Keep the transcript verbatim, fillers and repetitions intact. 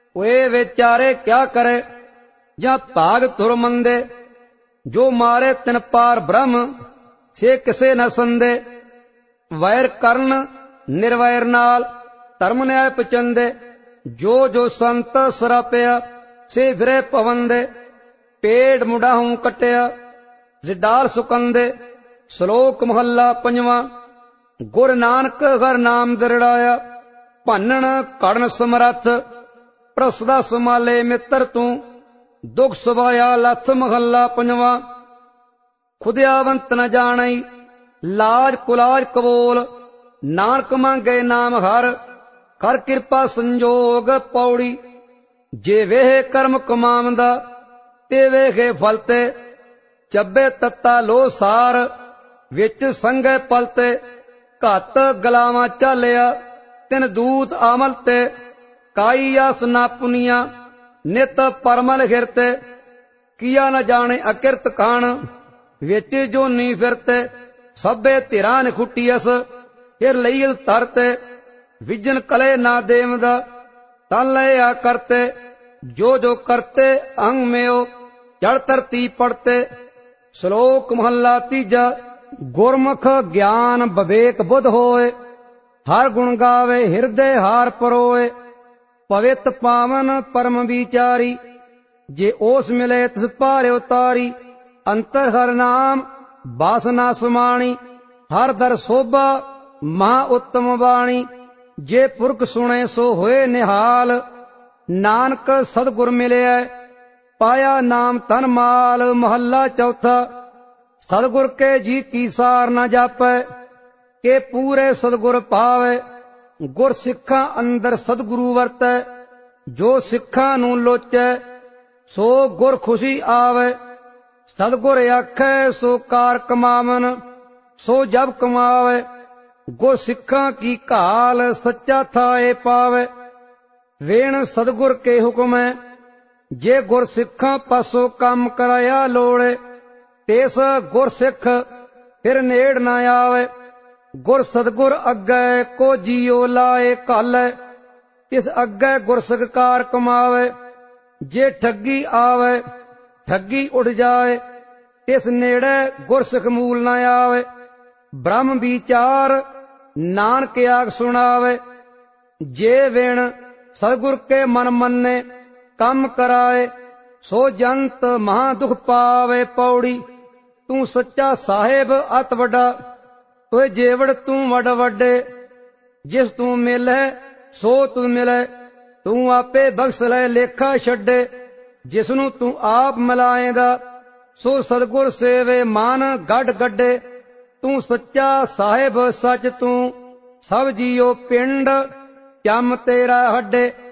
ओए विचारे क्या करे, या भाग तुर मंदे। जो मारे तिन पार ब्रह्म, से किसे न संदे। वैर करन निर्वैर नाल, धर्म न्याय पचंदे। जो जो संत सरापया, से फिरे पवंदे। पेड़ मुडाहूं कटिया, जिडाल सुकंदे। श्लोक महला पंजवा। गुर नानक हर नाम दरड़ाया, भनन कड़न समरथ। प्रसदा समाले मित्र तू, दुख सुभाया लथ। महला पंजवा। खुदियावंत न जाणई, लाज कुलाज कबोल। नानक मांगे नाम हर, कर किरपा संजोग। पौड़ी। जे वेह कर्म कमावंदा, ते वेखे फलते। ਚੱਬੇ ਤੱਤਾ ਲੋ ਸਾਰ, ਵਿੱਚ ਸੰਗੇ ਪਲਤੇ। ਘੱਤ ਗਲਾਵਾਂ ਝਾਲਿਆ, ਤਿਨ ਦੂਤ ਆਮਲ ਤੇ। ਕਾਈ ਆਸ ਨਾ ਪੁਨੀਆਂ, ਨਿਤ ਪਰਮਲ ਹਿਰਤੇ। ਕੀਆ ਨ ਜਾਣੇ ਅਕਿਰਤ ਖਾਣ, ਵਿੱਚ ਜੋਨੀ ਫਿਰਤੇ। ਸਭੇ ਧਿਰਾਂ ਨੇ ਖੁੱਟੀਅਸ, ਫਿਰ ਲਈਲ ਧਰਤੇ। ਵਿਜਨ ਕਲੇ ਨਾ ਦੇਵਦਾ, ਤਨ ਲਿਆ ਕਰਤੇ। ਜੋ ਜੋ ਕਰਤੇ ਅੰਗ ਮੇਓ, ਜੜ ਧਰਤੀ ਪੜਤੇ। श्लोक महला तीजा। गुरमुख ज्ञान विवेक बुध होए, हर गुण गावे हृदय हार परोए। पवित पावन परम विचारी, जे ओस मिले तिस पारे उतारी। अंतर हर नाम वासना समाणी, हर दर शोभा महा उत्तम बाणी। जे पुरख सुने सो होए निहाल, नानक सदगुर मिले पाया नाम तन माल। महला चौथा। सदगुर के जी की सार न जापै, के पूरे सदगुर पावे। गुर सिखा अंदर सदगुरु वरतै, जो सिखा नू लोचै, सो गुर खुशी आवे। सदगुर आखै सो कार कमावन, सो जब कमावे। गुर सिखा की काल, सच्चा थाए पावे। वेण सदगुर के हुक्म है, जे गुर सिखा पासों काम कराया लोड़े। तेस गुर सिख फिर नेड़ न आवे। गुर सदगुर अग्गै को जियो लाए कालै, तिस अग्गै गुर सत्कार कमावे। जे ठगी आवे ठगी उड़ जाए, तिस नेड़े गुर सिख मूल न आवे। ब्रह्म विचार नानक आग सुनावे, जे वेण सदगुर के मन मन्ने। कम कराए सो जंत महा दुख पावे। पौड़ी। तू सच्चा साहेब अत वड्डा, तोए जेवड़ तू वड वड्डे। जिस तू मिले सो तू मिले, तू आपे बख्श ले लेखा छड्डे। जिसनू तू आप मिलाएगा, सो सदगुर सेवे मान गढ़ गड्डे। तू सच्चा साहेब सच तू, सब जियो पिंड चम तेरा हड्डे।